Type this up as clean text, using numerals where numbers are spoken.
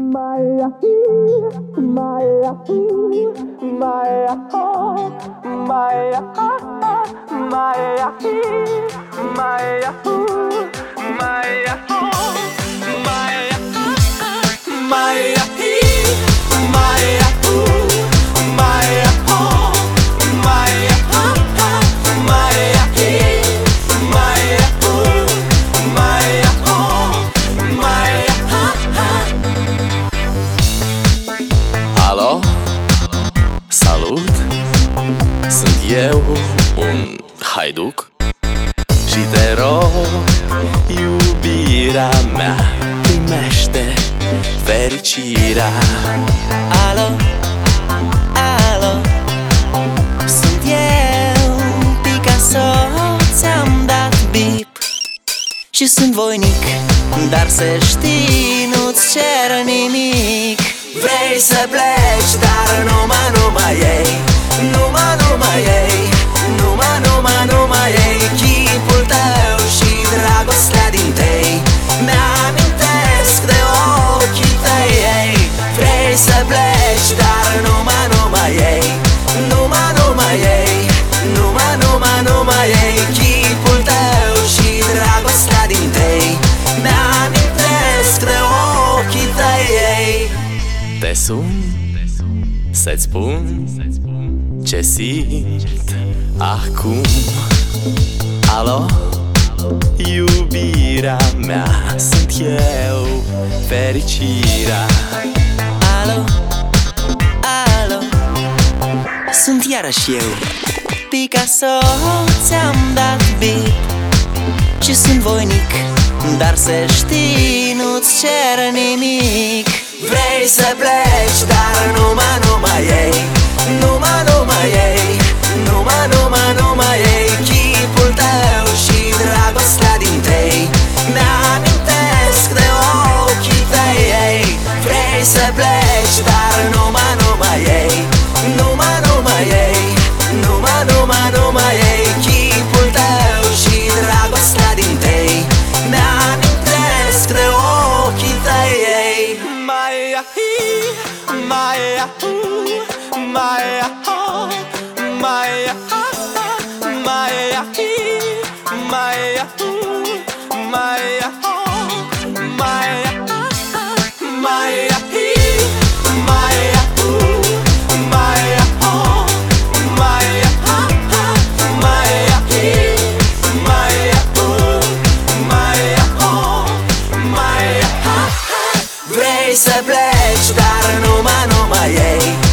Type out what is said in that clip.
Maya, Maya, Maya, Maya, Maya, Maya, Maya, Alo, salut! Sunt eu, un haiduc și te rog, iubirea mea, primește fericirea. Alo, alo, sunt eu, Picasso, ți-am dat bip și sunt voinic, dar să știi, nu-ți cer nimic. Vrei să pleci, dar numai ei, numai ei, numai ei, chipul tău și dragostea din tei mi-amintesc de ochii tăi, ei. Vrei să pleci, dar numai ei, numai ei, numai ei, chipul tău și dragostea din tei mi-amintesc de ochii tăi, ei. Te sun să-ți spun ce simt acum. Alo, iubirea mea, sunt eu, fericirea. Alo, alo, sunt iarăși eu, Picasso, ți-am dat bip și sunt voinic, dar să știi, nu-ți cer nimic. Vrei să pleci, dar numai ei, numai ei, numai ei, chipul tău și dragostea din tei mi-amintesc de ochii tăi, ei. Vrei să pleci, dar numai ei, numai ei, numai ei, chipul tău și dragostea din tei mi-amintesc de ochii tăi, ei. Maya, Maya, Maya, Maya, Maya, Maya, Maya, Maya, Maya, Vrei să pleci, dar numai ei,